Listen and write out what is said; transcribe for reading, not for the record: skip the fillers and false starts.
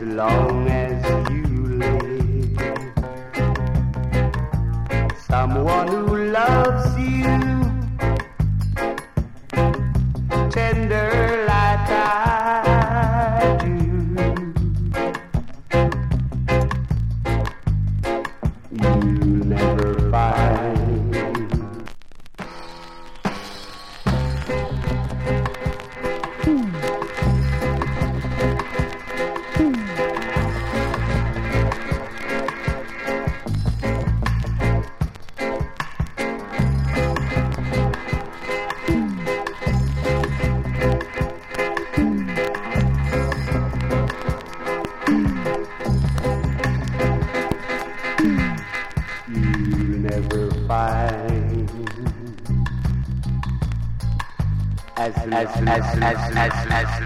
long as you live. Someone who loves you tender like I do. You'll never find as